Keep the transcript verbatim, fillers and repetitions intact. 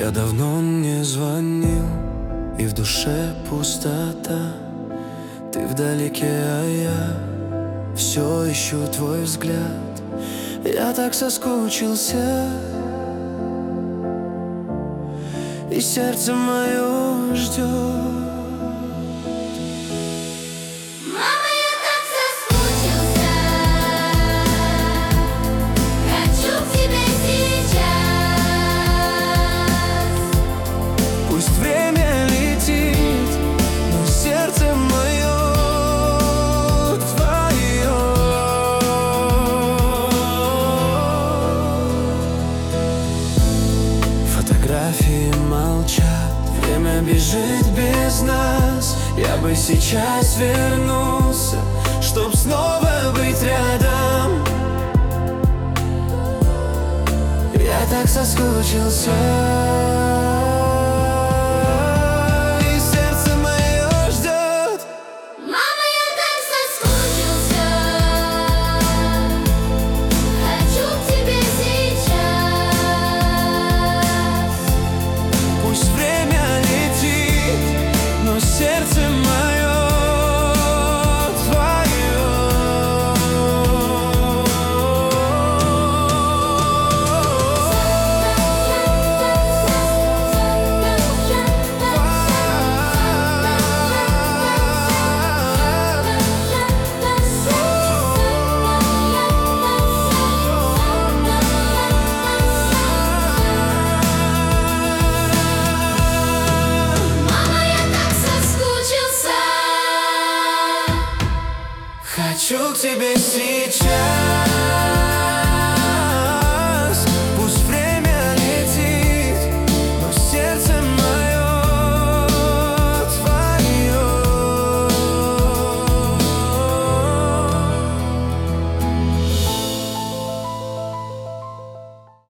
Я давно не звонил, и в душе пустота. Ты вдалеке, а я все ищу твой взгляд. Я так соскучился, и сердце мое ждет. Фотографии молчат, время бежит без нас. Я бы сейчас вернулся, чтоб снова быть рядом. Я так соскучился. Сердце мое твое. Хочу к тебе сейчас.